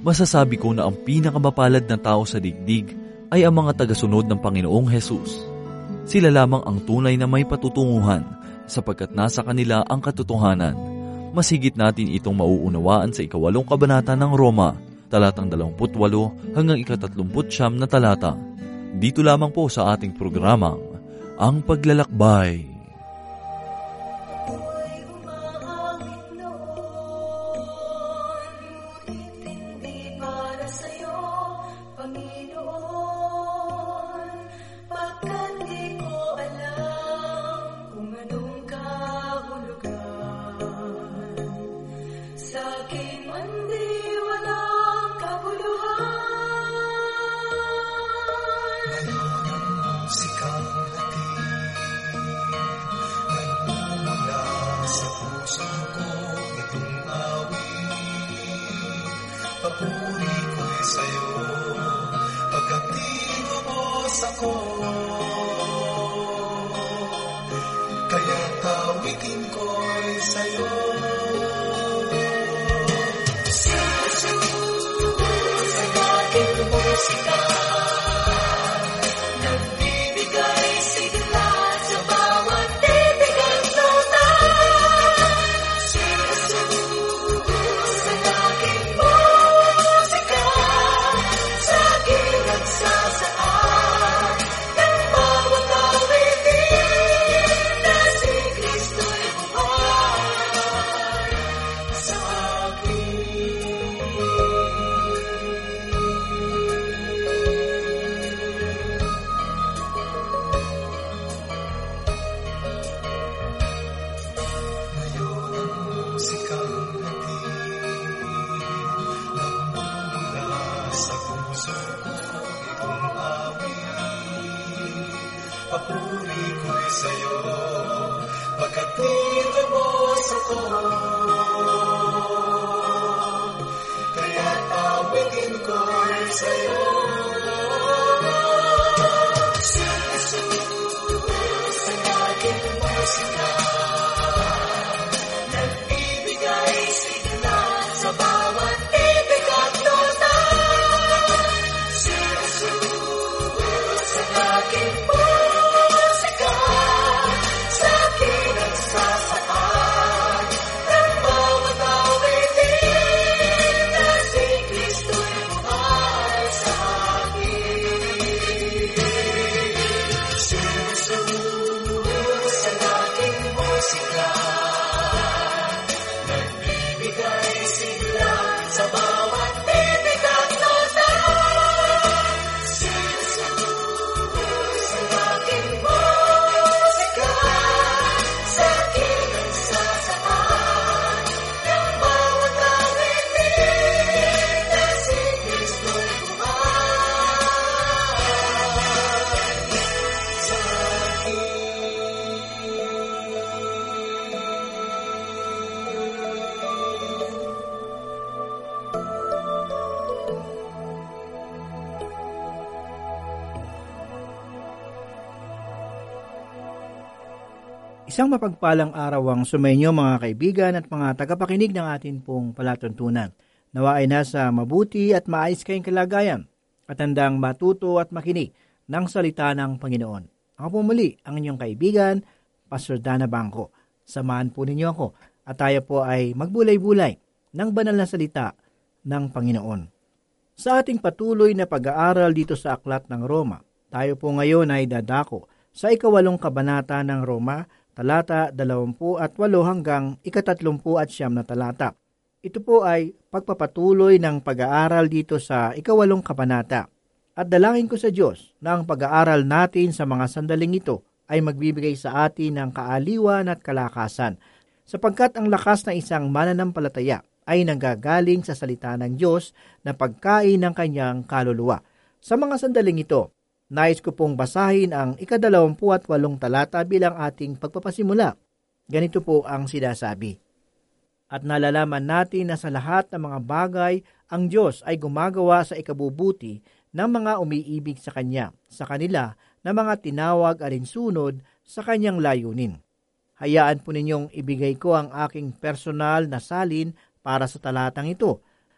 masasabi ko na ang pinakamapalad na tao sa digdig ay ang mga tagasunod ng Panginoong Hesus. Sila lamang ang tunay na may patutunguhan sapagkat nasa kanila ang katotohanan. Masigit natin itong mauunawaan sa 8 kabanata ng Roma, talatang 28 hanggang 39 na talata. Dito lamang po sa ating programang, Ang Paglalakbay. Papuri ko'y sa'yo, pagkat tinubos ako. Kaya tawitin ko'y sa'yo. Sinusunod sa aking musika, nagbibigay sigla sa bawat titig at nota. Sinusunod sa aking musika, sa aking nagsasaan ng bawat awitin na si Kristo'y buhay sa akin. Ngayon ang musikang hatid nagmumula sa puso ko, itong awit. Papuri ko'y sa'yo, pagkat tinubos ako. Kaya tawitin ko'y sa'yo. Sinusunod sa aking musika, nagbibigay sigla sa bawat titig at nota. Sinusunod sa aking musika, sa aking nagsasaan ng bawat awitin na si Kristo'y buhay sa akin. Sinusunod sa aking musika, nagbibigay sigla sa bawat titig at nota. Sinusunod sa aking musika, sa aking nagsasaan ng bawat awitin na si Kristo'y buhay sa akin. Isang mapagpalang araw ang sumainyo mga kaibigan at mga tagapakinig ng atin pong palatuntunan. Nawa ay nasa mabuti at maayos kayong kalagayan at handang matuto at makinig ng salita ng Panginoon. Ako po muli ang inyong kaibigan, Pastor Dana Bangko. Samahan po ninyo ako at tayo po ay magbulay-bulay ng banal na salita ng Panginoon. Sa ating patuloy na pag-aaral dito sa Aklat ng Roma, tayo po ngayon ay dadako sa 8 kabanata ng Roma, talata 28 hanggang 39 na talata. Ito po ay pagpapatuloy ng pag-aaral dito sa 8 kabanata. At dalangin ko sa Diyos na ang pag-aaral natin sa mga sandaling ito ay magbibigay sa atin ng kaaliwan at kalakasan, sapagkat ang lakas na isang mananampalataya ay nanggagaling sa salita ng Diyos na pagkain ng kanyang kaluluwa. Sa mga sandaling ito, nais ko pong basahin ang 28 talata bilang ating pagpapasimula. Ganito po ang sinasabi. At nalalaman natin na sa lahat ng mga bagay, ang Diyos ay gumagawa sa ikabubuti ng mga umiibig sa Kanya, sa kanila na mga tinawag alinsunod sa Kanyang layunin. Hayaan po ninyong ibigay ko ang aking personal na salin para sa talatang ito.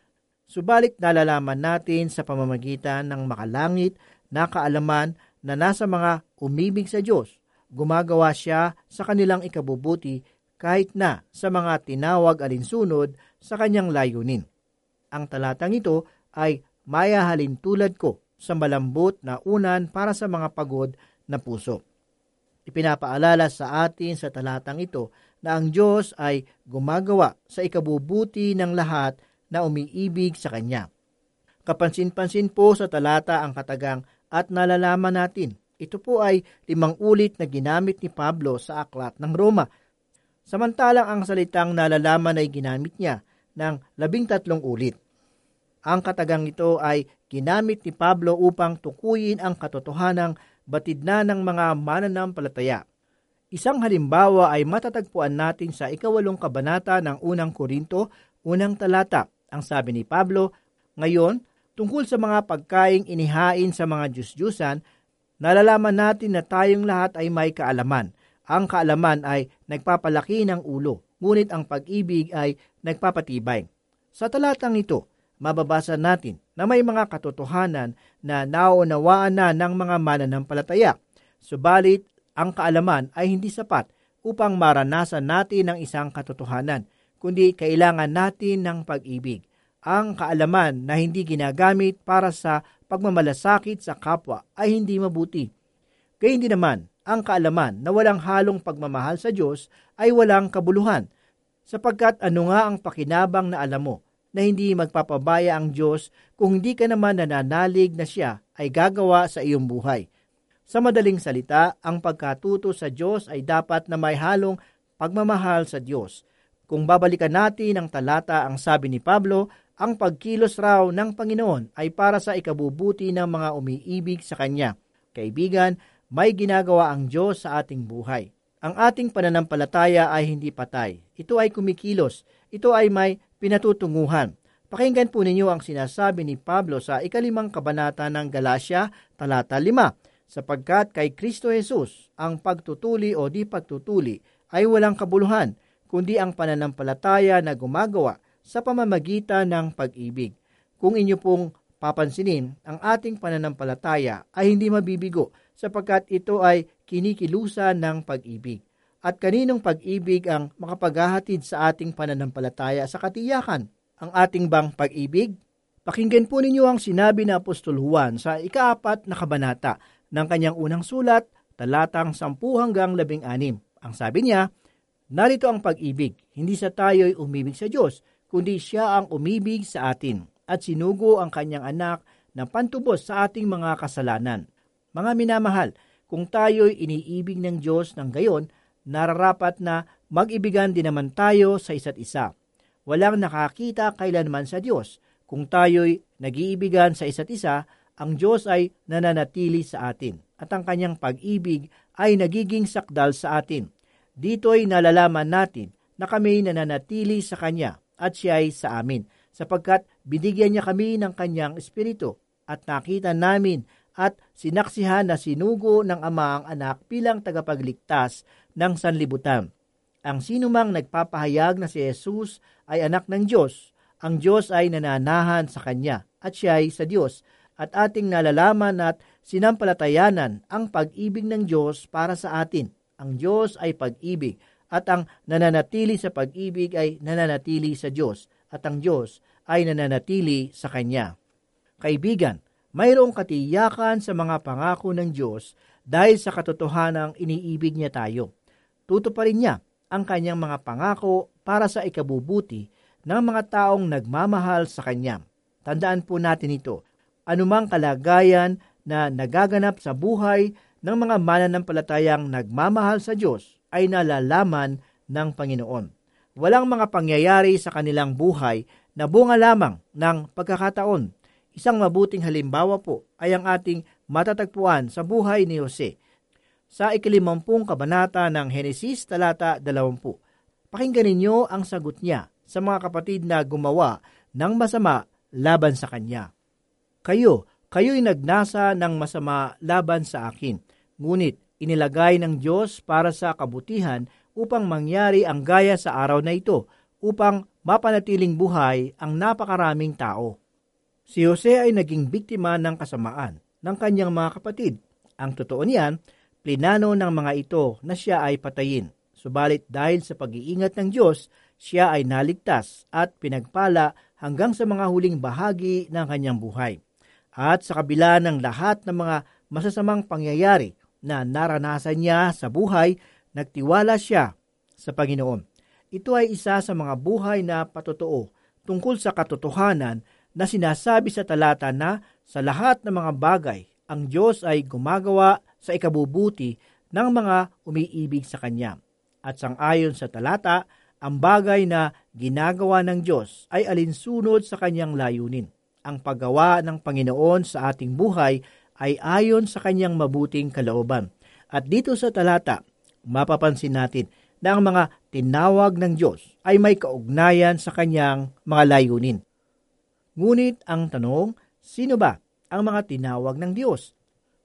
Subalit nalalaman natin sa pamamagitan ng makalangit na kaalaman na nasa mga umibig sa Diyos, gumagawa siya sa kanilang ikabubuti kahit na sa mga tinawag alinsunod sa kanyang layunin. Ang talatang ito ay mayahalin tulad ko sa malambot na unan para sa mga pagod na puso. Ipinapaalala sa atin sa talatang ito na ang Diyos ay gumagawa sa ikabubuti ng lahat na umiibig sa Kanya. Kapansin-pansin po sa talata ang katagang at nalalaman natin. Ito po ay 5 ulit na ginamit ni Pablo sa aklat ng Roma. Samantalang ang salitang nalalaman ay ginamit niya ng 13 ulit. Ang katagang ito ay ginamit ni Pablo upang tukuyin ang katotohanang batid na ng mga mananampalataya. Isang halimbawa ay matatagpuan natin sa 8 kabanata ng 1 Korinto, 1 talata. Ang sabi ni Pablo, ngayon, tungkol sa mga pagkaing inihain sa mga Diyos-Diyusan, nalalaman natin na tayong lahat ay may kaalaman. Ang kaalaman ay nagpapalaki ng ulo, ngunit ang pag-ibig ay nagpapatibay. Sa talatang ito, mababasa natin na may mga katotohanan na nauunawaan na ng mga mananampalataya. Subalit, ang kaalaman ay hindi sapat upang maranasan natin ang isang katotohanan, kundi kailangan natin ng pag-ibig. Ang kaalaman na hindi ginagamit para sa pagmamalasakit sa kapwa ay hindi mabuti. Gayun din naman, ang kaalaman na walang halong pagmamahal sa Diyos ay walang kabuluhan, sapagkat ano nga ang pakinabang na alam mo na hindi magpapabaya ang Diyos kung hindi ka naman nananalig na Siya ay gagawa sa iyong buhay. Sa madaling salita, ang pagkatuto sa Diyos ay dapat na may halong pagmamahal sa Diyos. Kung babalikan natin ang talata, ang sabi ni Pablo, ang pagkilos raw ng Panginoon ay para sa ikabubuti ng mga umiibig sa Kanya. Kaibigan, may ginagawa ang Diyos sa ating buhay. Ang ating pananampalataya ay hindi patay. Ito ay kumikilos. Ito ay may pinatutunguhan. Pakinggan po ninyo ang sinasabi ni Pablo sa 5 kabanata ng Galacia, talata 5. Sapagkat kay Kristo Jesus, ang pagtutuli o di pagtutuli ay walang kabuluhan, kundi ang pananampalataya na gumagawa sa pamamagitan ng pag-ibig. Kung inyo pong papansinin, ang ating pananampalataya ay hindi mabibigo sapagkat ito ay kinikilusan ng pag-ibig. At kaninong pag-ibig ang makapaghahatid sa ating pananampalataya sa katiyakan? Ang ating bang pag-ibig? Pakinggan po ninyo ang sinabi ni Apostol Juan sa 4 na kabanata ng kanyang unang sulat, talatang 10 hanggang 16. Ang sabi niya, narito ang pag-ibig, hindi sa tayo'y umibig sa Diyos, kundi Siya ang umibig sa atin at sinugo ang kanyang anak na pantubos sa ating mga kasalanan. Mga minamahal, kung tayo'y iniibig ng Diyos ng gayon, nararapat na mag-ibigan din naman tayo sa isa't isa. Walang nakakita kailanman sa Diyos. Kung tayo'y nag-iibigan sa isa't isa, ang Diyos ay nananatili sa atin at ang kanyang pag-ibig ay nagiging sakdal sa atin. Dito'y nalalaman natin na kami nananatili sa Kanya at Siya ay sa amin, sapagkat binigyan niya kami ng Kanyang Espiritu at nakita namin at sinaksihan na sinugo ng Ama ang Anak bilang tagapagligtas ng sanlibutan. Ang sinumang nagpapahayag na si Jesus ay anak ng Diyos, ang Diyos ay nananahan sa Kanya at Siya ay sa Diyos, at ating nalalaman at sinampalatayanan ang pag-ibig ng Diyos para sa atin. Ang Diyos ay pag-ibig at ang nananatili sa pag-ibig ay nananatili sa Diyos at ang Diyos ay nananatili sa Kanya. Kaibigan, mayroong katiyakan sa mga pangako ng Diyos dahil sa katotohanang iniibig niya tayo. Tutuparin niya ang Kanyang mga pangako para sa ikabubuti ng mga taong nagmamahal sa Kanya. Tandaan po natin ito. Anumang kalagayan na nagaganap sa buhay ng mga mananampalatayang nagmamahal sa Diyos ay nalalaman ng Panginoon. Walang mga pangyayari sa kanilang buhay na bunga lamang ng pagkakataon. Isang mabuting halimbawa po ay ang ating matatagpuan sa buhay ni Jose. Sa 50 kabanata ng Henesis, talata 20. Pakinggan ninyo ang sagot niya sa mga kapatid na gumawa ng masama laban sa kanya. Kayo'y nagnasa ng masama laban sa akin, ngunit inilagay ng Diyos para sa kabutihan upang mangyari ang gaya sa araw na ito, upang mapanatiling buhay ang napakaraming tao. Si Jose ay naging biktima ng kasamaan ng kanyang mga kapatid. Ang totoo niyan, plinano ng mga ito na siya ay patayin. Subalit dahil sa pag-iingat ng Diyos, siya ay naligtas at pinagpala hanggang sa mga huling bahagi ng kanyang buhay. At sa kabila ng lahat ng mga masasamang pangyayari na naranasan niya sa buhay, nagtiwala siya sa Panginoon. Ito ay isa sa mga buhay na patotoo tungkol sa katotohanan na sinasabi sa talata na sa lahat ng mga bagay, ang Diyos ay gumagawa sa ikabubuti ng mga umiibig sa Kanya. At sangayon sa talata, ang bagay na ginagawa ng Diyos ay alinsunod sa Kanyang layunin. Ang paggawa ng Panginoon sa ating buhay ay ayon sa Kanyang mabuting kalooban. At dito sa talata, mapapansin natin na ang mga tinawag ng Diyos ay may kaugnayan sa Kanyang mga layunin. Ngunit ang tanong, sino ba ang mga tinawag ng Diyos?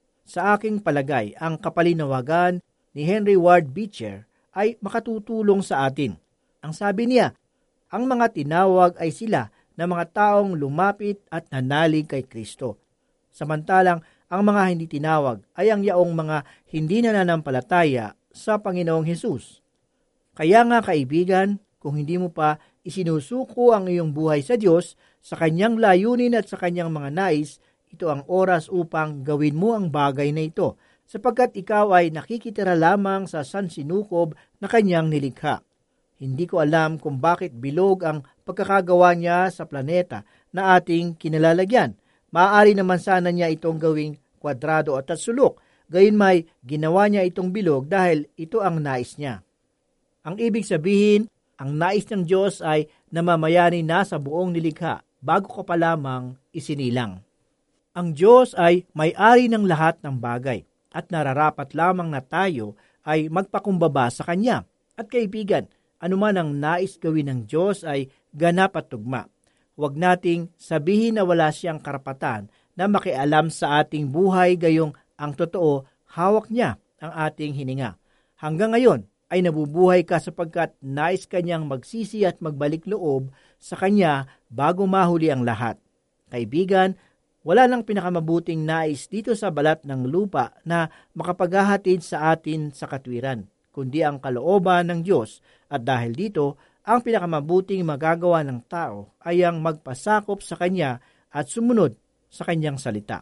Sa aking palagay, ang kapalinawagan ni Henry Ward Beecher ay makatutulong sa atin. Ang sabi niya, ang mga tinawag ay sila na mga taong lumapit at nanalig kay Kristo. Samantalang ang mga hindi tinawag ay ang yaong mga hindi nananampalataya sa Panginoong Hesus. Kaya nga kaibigan, kung hindi mo pa isinusuko ang iyong buhay sa Diyos, sa Kanyang layunin at sa Kanyang mga nais, ito ang oras upang gawin mo ang bagay na ito, sapagkat ikaw ay nakikitira lamang sa sansinukob na Kanyang nilikha. Hindi ko alam kung bakit bilog ang pagkakagawa niya sa planeta na ating kinalalagyan. Maaari naman sana niya itong gawing kwadrado at sulok, gayon may ginawa niya itong bilog dahil ito ang nais niya. Ang ibig sabihin, ang nais ng Diyos ay namamayani na sa buong nilikha bago ka pa lamang isinilang. Ang Diyos ay may-ari ng lahat ng bagay at nararapat lamang na tayo ay magpakumbaba sa Kanya. At kaibigan, anuman ang nais gawin ng Diyos ay ganap at tugma. Huwag nating sabihin na wala siyang karapatan na makialam sa ating buhay gayong ang totoo, hawak niya ang ating hininga. Hanggang ngayon ay nabubuhay ka sapagkat nais Kanyang magsisi at magbalik loob sa Kanya bago mahuli ang lahat. Kaibigan, wala nang pinakamabuting nais dito sa balat ng lupa na makapaghahatid sa atin sa katwiran, kundi ang kalooban ng Diyos. At dahil dito, ang pinakamabuting magagawa ng tao ay ang magpasakop sa Kanya at sumunod sa Kanyang salita.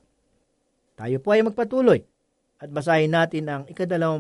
Tayo po ay magpatuloy at basahin natin ang 29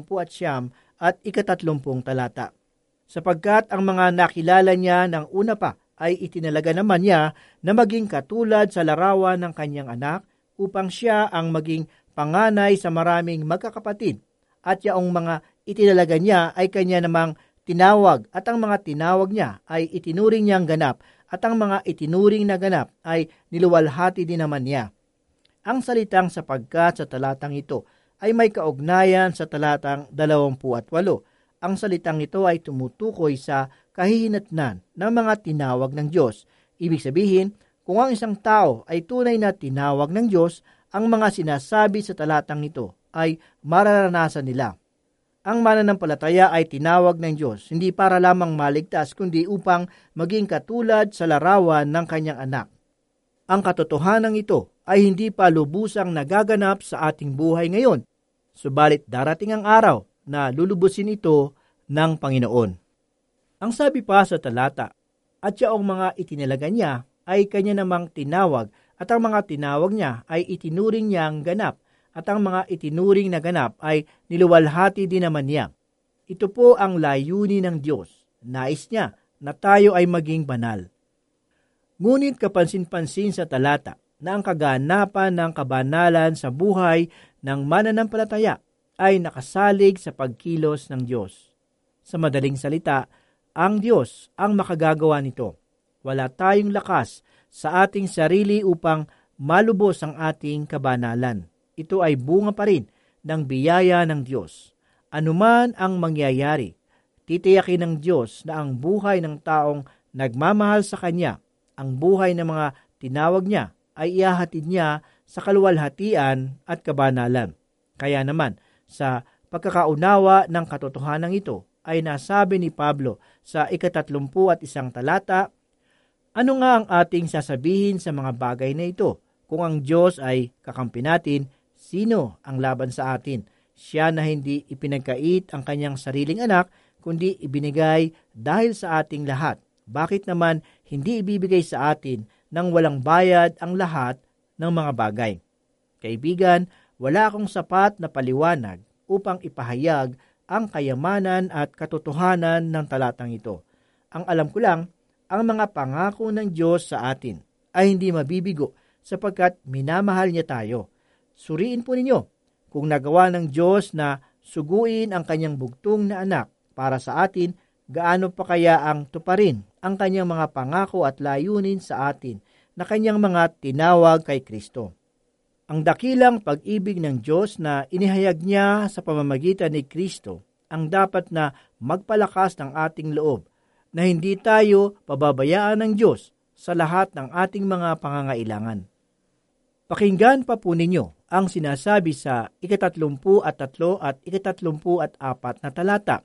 at 30 talata. Sapagkat ang mga nakilala niya ng una pa ay itinalaga naman niya na maging katulad sa larawan ng kanyang anak upang siya ang maging panganay sa maraming magkakapatid. At yaong mga itinalaga niya ay kanya namang tinawag at ang mga tinawag niya ay itinuring niyang ganap at ang mga itinuring na ganap ay niluwalhati din naman niya. Ang salitang sapagkat sa talatang ito ay may kaugnayan sa talatang 28. Ang salitang ito ay tumutukoy sa kahihinatnan ng mga tinawag ng Diyos. Ibig sabihin, kung ang isang tao ay tunay na tinawag ng Diyos, ang mga sinasabi sa talatang ito ay mararanasan nila. Ang mananampalataya ay tinawag ng Diyos, hindi para lamang maligtas, kundi upang maging katulad sa larawan ng kanyang anak. Ang katotohanan ito ay hindi pa lubusang nagaganap sa ating buhay ngayon, subalit darating ang araw na lulubusin ito ng Panginoon. Ang sabi pa sa talata, at yaong mga itinalaga niya ay kanya namang tinawag at ang mga tinawag niya ay itinuring niyang ganap at ang mga itinuring na ganap ay niluwalhati din naman niya. Ito po ang layunin ng Diyos. Nais niya na tayo ay maging banal. Ngunit kapansin-pansin sa talata na ang kaganapan ng kabanalan sa buhay ng mananampalataya ay nakasalig sa pagkilos ng Diyos. Sa madaling salita, ang Diyos ang makagagawa nito. Wala tayong lakas sa ating sarili upang malubos ang ating kabanalan. Ito ay bunga pa rin ng biyaya ng Diyos. Anuman ang mangyayari, titiyakin ng Diyos na ang buhay ng taong nagmamahal sa Kanya, ang buhay ng mga tinawag niya, ay ihahatid niya sa kaluwalhatian at kabanalan. Kaya naman, sa pagkakaunawa ng katotohanan ito, ay nasabi ni Pablo sa 31 talata, ano nga ang ating sasabihin sa mga bagay na ito? Kung ang Diyos ay kakampi natin, sino ang laban sa atin? Siya na hindi ipinagkait ang kanyang sariling anak, kundi ibinigay dahil sa ating lahat. Bakit naman hindi ibibigay sa atin nang walang bayad ang lahat ng mga bagay? Kaibigan, wala akong sapat na paliwanag upang ipahayag ang kayamanan at katotohanan ng talatang ito. Ang alam ko lang, ang mga pangako ng Diyos sa atin ay hindi mabibigo sapagkat minamahal niya tayo. Suriin po ninyo kung nagawa ng Diyos na suguin ang kanyang bugtong na anak para sa atin, gaano pa kaya ang tuparin ang kanyang mga pangako at layunin sa atin na kanyang mga tinawag kay Kristo. Ang dakilang pag-ibig ng Diyos na inihayag niya sa pamamagitan ni Kristo ang dapat na magpalakas ng ating loob na hindi tayo pababayaan ng Diyos sa lahat ng ating mga pangangailangan. Pakinggan pa po ninyo ang sinasabi sa 33 at 34 na talata.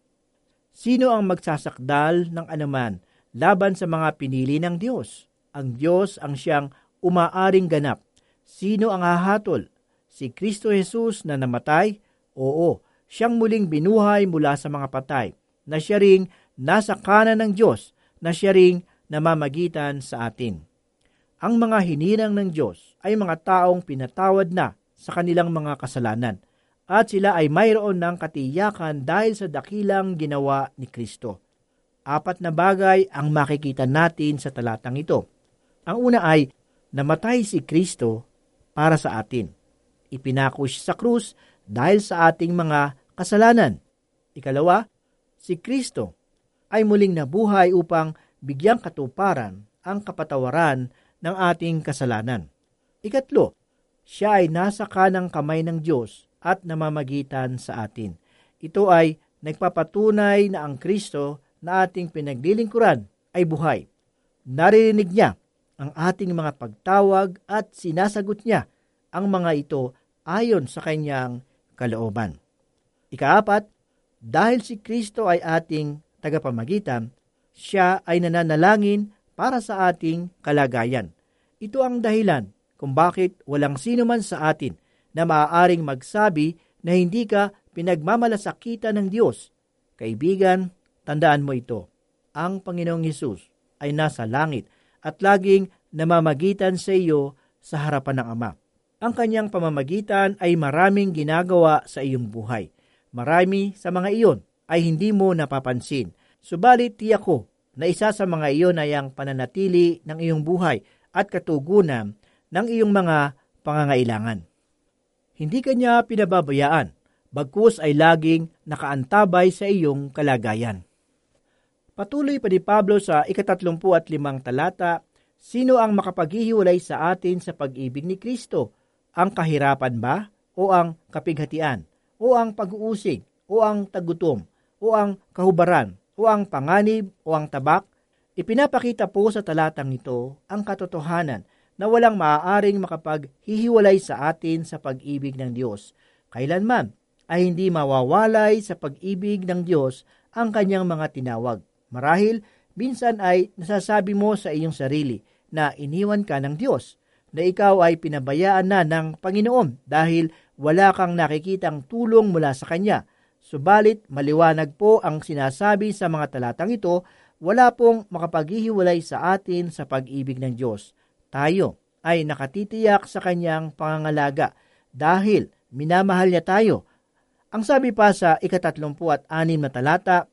Sino ang magsasakdal ng anuman laban sa mga pinili ng Diyos? Ang Diyos ang siyang umaaring ganap. Sino ang hahatol? Si Kristo Jesus na namatay? Oo, siyang muling binuhay mula sa mga patay, na siya ring nasa kanan ng Diyos, na siya ring namamagitan sa atin. Ang mga hinirang ng Diyos ay mga taong pinatawad na sa kanilang mga kasalanan, at sila ay mayroon ng katiyakan dahil sa dakilang ginawa ni Kristo. 4 na bagay ang makikita natin sa talatang ito. Ang una ay, namatay si Kristo para sa atin. Ipinako siya sa krus dahil sa ating mga kasalanan. Ikalawa, si Kristo ay muling nabuhay upang bigyang katuparan ang kapatawaran ng ating kasalanan. Ikatlo, siya ay nasa kanang kamay ng Diyos at namamagitan sa atin. Ito ay nagpapatunay na ang Kristo na ating pinaglilingkuran ay buhay. Naririnig niya ang ating mga pagtawag at sinasagot niya ang mga ito ayon sa kanyang kalooban. Ikaapat, dahil si Kristo ay ating tagapamagitan, siya ay nananalangin para sa ating kalagayan. Ito ang dahilan kung bakit walang sino man sa atin na maaaring magsabi na hindi ka pinagmamalasakitan ng Diyos. Kaibigan, tandaan mo ito. Ang Panginoong Hesus ay nasa langit at laging namamagitan sa iyo sa harapan ng Ama. Ang kanyang pamamagitan ay maraming ginagawa sa iyong buhay. Marami sa mga iyon ay hindi mo napapansin. Subalit tiyak ko na isa sa mga iyon ay ang pananatili ng iyong buhay at katugunan ng iyong mga pangangailangan. Hindi kanya pinababayaan, bagkus ay laging nakaantabay sa iyong kalagayan. Patuloy pa ni Pablo sa 35 talata, sino ang makapaghihiwalay sa atin sa pag-ibig ni Kristo? Ang kahirapan ba? O ang kapighatian? O ang pag-uusig? O ang tagutom? O ang kahubaran? O ang panganib? O ang tabak? Ipinapakita po sa talatang ito ang katotohanan na walang maaaring makapaghihiwalay sa atin sa pag-ibig ng Diyos. Kailanman ay hindi mawawalay sa pag-ibig ng Diyos ang kanyang mga tinawag. Marahil, minsan ay nasasabi mo sa iyong sarili na iniwan ka ng Diyos, na ikaw ay pinabayaan na ng Panginoon dahil wala kang nakikitang tulong mula sa Kanya. Subalit, maliwanag po ang sinasabi sa mga talatang ito, wala pong makapaghihiwalay sa atin sa pag-ibig ng Diyos. Tayo ay nakatitiyak sa Kanyang pangangalaga dahil minamahal niya tayo. Ang sabi pa sa 36 na talata,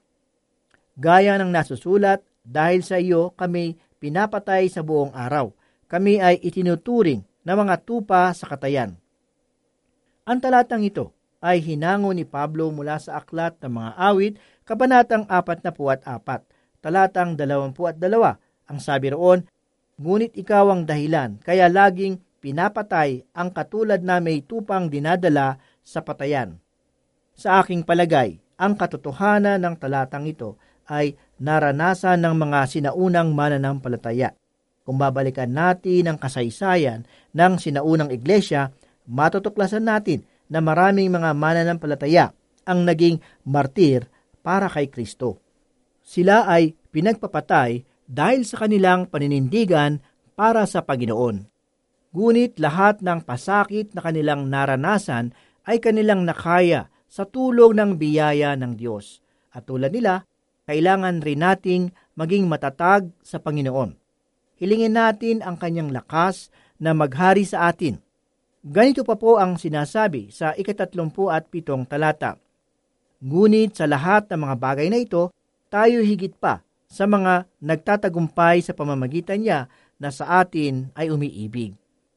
gaya ng nasusulat, dahil sa iyo kami pinapatay sa buong araw. Kami ay itinuturing na mga tupa sa katayan. Ang talatang ito ay hinango ni Pablo mula sa aklat ng mga awit, kabanatang 44, talatang 22. Ang sabi roon, ngunit ikaw ang dahilan, kaya laging pinapatay ang katulad na may tupang dinadala sa patayan. Sa aking palagay, ang katotohanan ng talatang ito ay naranasan ng mga sinaunang mananampalataya. Kung babalikan natin ang kasaysayan ng sinaunang iglesia, matutuklasan natin na maraming mga mananampalataya ang naging martir para kay Kristo. Sila ay pinagpapatay dahil sa kanilang paninindigan para sa Panginoon. Ngunit lahat ng pasakit na kanilang naranasan ay kanilang nakaya sa tulong ng biyaya ng Diyos. At tulad nila, kailangan rin nating maging matatag sa Panginoon. Hilingin natin ang kanyang lakas na maghari sa atin. Ganito pa po ang sinasabi sa 37 talata. Ngunit sa lahat ng mga bagay na ito, tayo higit pa sa mga nagtatagumpay sa pamamagitan niya na sa atin ay umiibig.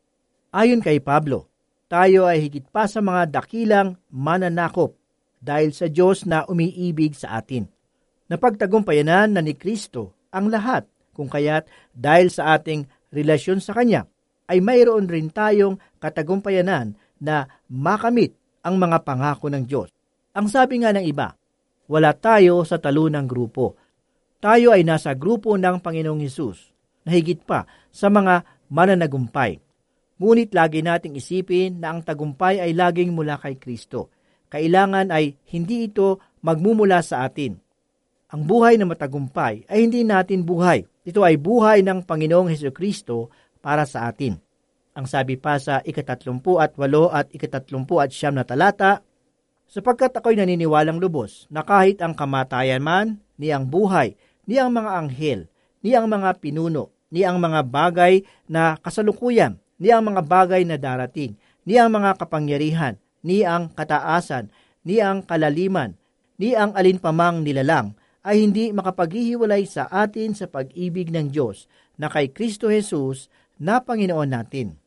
Ayon kay Pablo, tayo ay higit pa sa mga dakilang mananakop dahil sa Diyos na umiibig sa atin. Napagtagumpayanan na ni Kristo ang lahat, kung kaya't dahil sa ating relasyon sa Kanya, ay mayroon rin tayong katagumpayanan na makamit ang mga pangako ng Diyos. Ang sabi nga ng iba, wala tayo sa talunang grupo. Tayo ay nasa grupo ng Panginoong Hesus, na higit pa sa mga mananagumpay. Ngunit lagi nating isipin na ang tagumpay ay laging mula kay Kristo. Kailangan ay hindi ito magmumula sa atin. Ang buhay na matagumpay ay hindi natin buhay. Ito ay buhay ng Panginoong Hesukristo para sa atin. Ang sabi pa sa 38 at 39 na talata, sapagkat ako'y naniniwalang lubos na kahit ang kamatayan man, ni ang buhay, ni ang mga anghel, ni ang mga pinuno, ni ang mga bagay na kasalukuyan, ni ang mga bagay na darating, ni ang mga kapangyarihan, ni ang kataasan, ni ang kalaliman, ni ang alinpamang nilalang, ay hindi makapaghihiwalay sa atin sa pag-ibig ng Diyos na kay Kristo Jesus na Panginoon natin.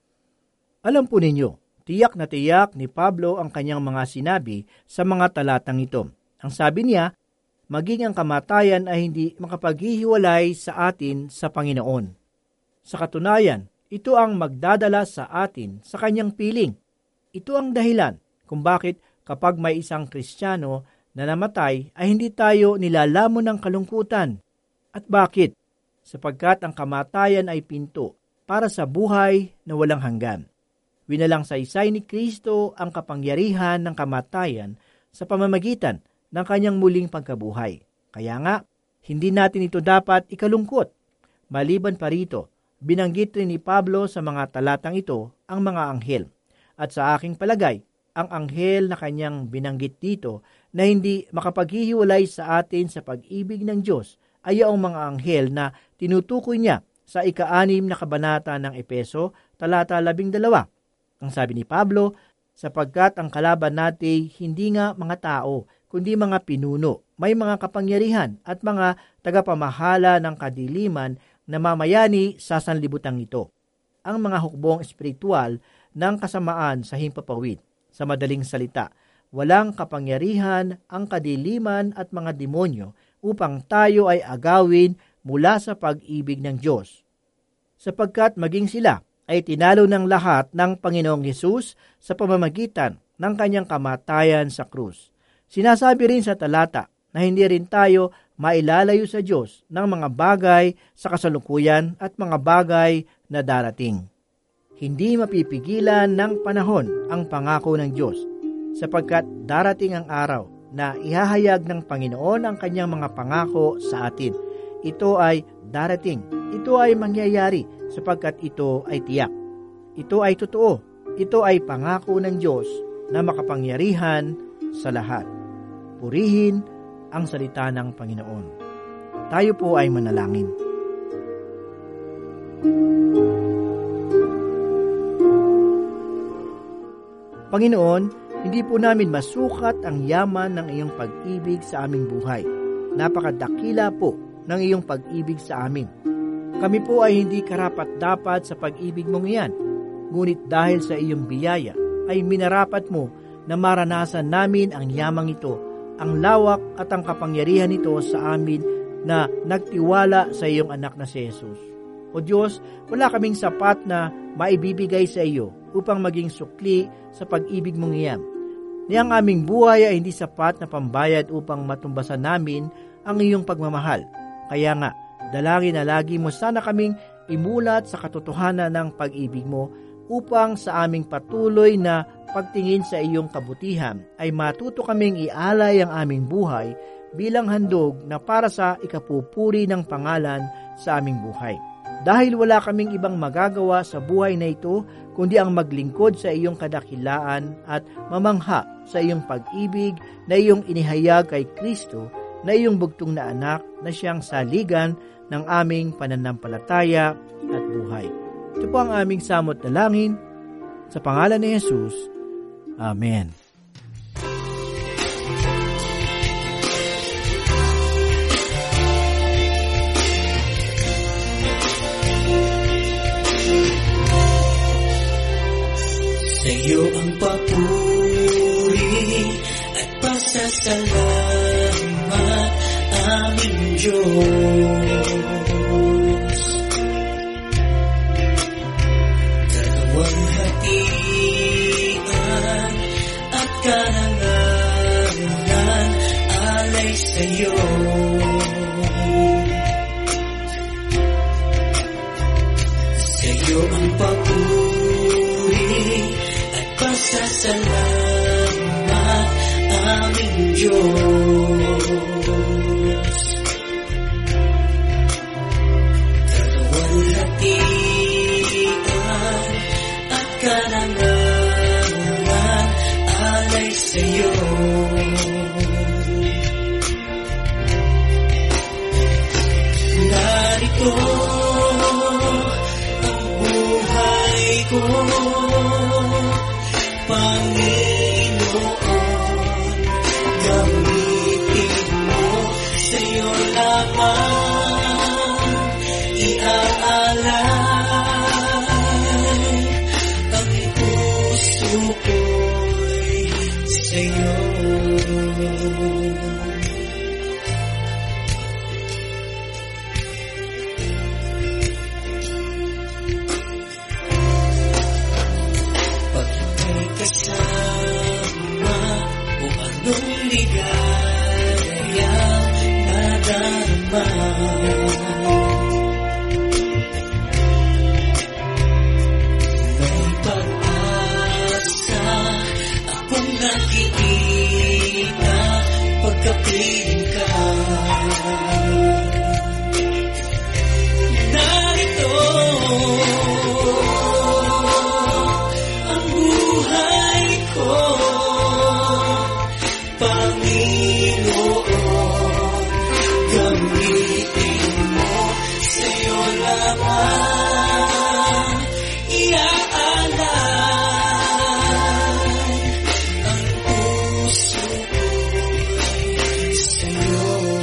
Alam po ninyo, tiyak na tiyak ni Pablo ang kanyang mga sinabi sa mga talatang ito. Ang sabi niya, maging ang kamatayan ay hindi makapaghihiwalay sa atin sa Panginoon. Sa katunayan, ito ang magdadala sa atin sa kanyang piling. Ito ang dahilan kung bakit kapag may isang Kristiyano na namatay ay hindi tayo nilalamon ng kalungkutan. At bakit? Sapagkat ang kamatayan ay pinto para sa buhay na walang hanggan. Winalangsay ni Kristo ang kapangyarihan ng kamatayan sa pamamagitan ng kanyang muling pagkabuhay. Kaya nga, hindi natin ito dapat ikalungkot. Maliban pa rito, binanggit rin ni Pablo sa mga talatang ito ang mga anghel. At sa aking palagay, ang anghel na kanyang binanggit dito na hindi makapaghihiwalay sa atin sa pag-ibig ng Diyos ay ang mga anghel na tinutukoy niya sa 6 na kabanata ng Epeso, talata 12. Ang sabi ni Pablo, sapagkat ang kalaban natin hindi nga mga tao, kundi mga pinuno, may mga kapangyarihan at mga tagapamahala ng kadiliman na mamayani sa sanlibutan ito. Ang mga hukbong espiritual ng kasamaan sa himpapawid. Sa madaling salita, walang kapangyarihan ang kadiliman at mga demonyo upang tayo ay agawin mula sa pag-ibig ng Diyos. Sapagkat maging sila ay tinalo ng lahat ng Panginoong Hesus sa pamamagitan ng kanyang kamatayan sa krus. Sinasabi rin sa talata na hindi rin tayo mailalayo sa Diyos ng mga bagay sa kasalukuyan at mga bagay na darating. Hindi mapipigilan ng panahon ang pangako ng Diyos, sapagkat darating ang araw na ihahayag ng Panginoon ang kanyang mga pangako sa atin. Ito ay darating, ito ay mangyayari, sapagkat ito ay tiyak. Ito ay totoo, ito ay pangako ng Diyos na makapangyarihan sa lahat. Purihin ang salita ng Panginoon. Tayo po ay manalangin. Panginoon, hindi po namin masukat ang yaman ng iyong pag-ibig sa aming buhay. Napakadakila po ng iyong pag-ibig sa amin. Kami po ay hindi karapat-dapat sa pag-ibig mong iyan, ngunit dahil sa iyong biyaya ay minarapat mo na maranasan namin ang yamang ito, ang lawak at ang kapangyarihan nito sa amin na nagtiwala sa iyong anak na si Jesus. O Diyos, wala kaming sapat na maibibigay sa iyo upang maging sukli sa pag-ibig mong iyan. Niyang aming buhay ay hindi sapat na pambayad upang matumbasan namin ang iyong pagmamahal. Kaya nga, dalangin na lagi mo sana kaming imulat sa katotohanan ng pag-ibig mo upang sa aming patuloy na pagtingin sa iyong kabutihan ay matuto kaming ialay ang aming buhay bilang handog na para sa ikapupuri ng pangalan sa aming buhay. Dahil wala kaming ibang magagawa sa buhay na ito, kundi ang maglingkod sa iyong kadakilaan at mamangha sa iyong pag-ibig na iyong inihayag kay Kristo na iyong bugtong na anak na siyang saligan ng aming pananampalataya at buhay. Ito po ang aming samot dalangin sa pangalan ni Jesus. Amen. Sa iyo ang papuri at pasasalamat, aming Diyos. Dalawang hatian at karangalan alay sa iyo. Sa iyo ang papuri at pasasalamat, aming Diyos. Dalawang hatian at karangalan alay sa iyo. Narito ang buhay ko, Panginoon, gamitin mo, sa'yo lamang iaalay ang puso ko'y sa'yo. Kasama o anong ligaya nadarama, may pag-asa akong nakikita pagkapiling ka. Narito ang buhay ko, Panginoon, gamitin mo, sa'yo lamang iaalay ang puso ko'y sa'yo.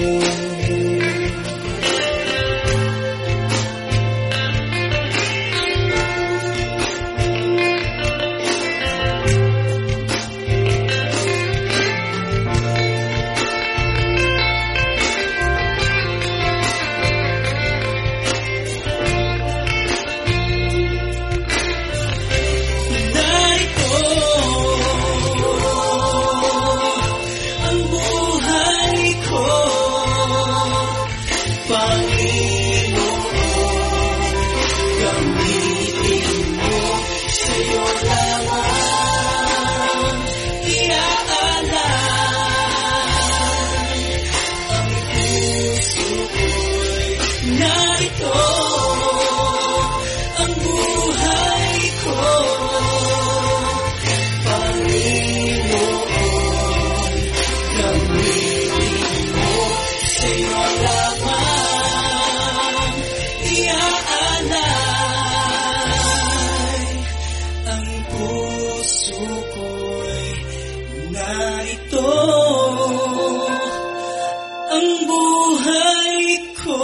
Ang buhay ko,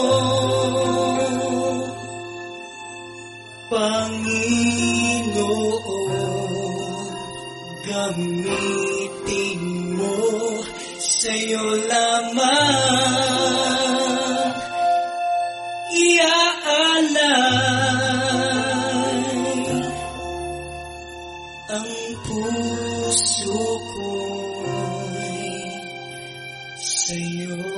Panginoon, gamitin mo, sa'yo lamang iaalay ang puso ko'y sa'yo.